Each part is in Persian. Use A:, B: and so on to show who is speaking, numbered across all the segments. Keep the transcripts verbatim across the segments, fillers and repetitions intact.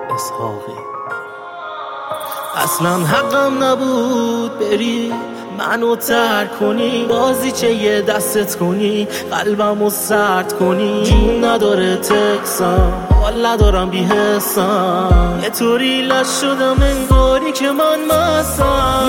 A: اسحاقی. اصلا حقم نبود بری منو ترک کنی، بازیچه یه دستت کنی، قلبمو سرد کنی. جون نداره تکسم، حال ندارم بی حسم، یه طوری لش شدم انگاری که من مستم.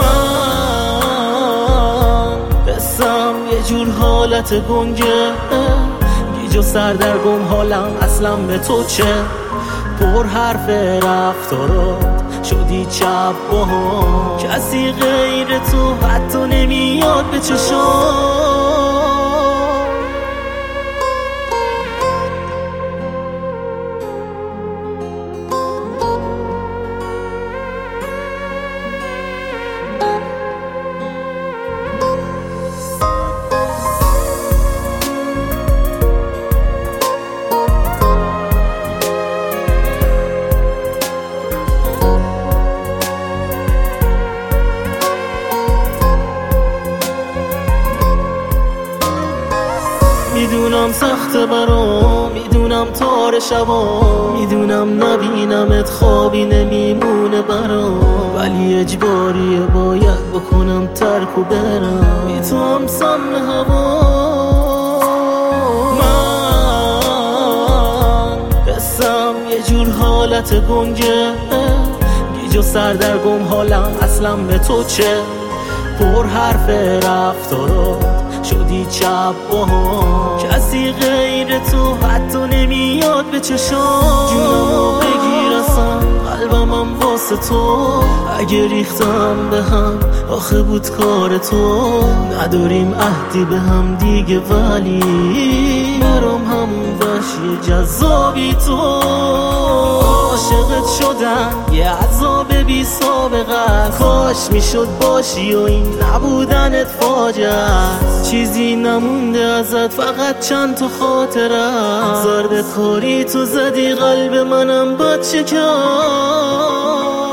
A: من قسم یه جور حالت گنگه، گیج و سردرگم حالم اصلا به تو چه. پر حرف رفتارات شدی چپ با هم، کسی غیر تو حتی نمیاد به چشام. میدونم سخت برام، میدونم تار شبام، میدونم نبینمت خوابی نمیمونه برام، ولی اجباریه باید بکنم ترک و برم. بی تو هم سم هوا. من قسم یه جور حالت گنگه، گیج و سردرگم حالم اصلا به تو چه. پر حرف رفتارات شدی چپ با هم، کسی غیر تو حتی نمیاد به چشام. جونمو بگیر اصلا قلبمم واسه تو، اگه ریختم به هم آخه بود کار تو. نداریم عهدی به هم دیگه ولی برام همون وحشی جذابی تو. عاشقت شدن یه عذاب بی سابقه است، کاش میشد باشی و این نبودنت فاجعه است. چیزی نمونده ازت فقط چند تا خاطره، زرد کاری تو زدی قلب منم بد شکست.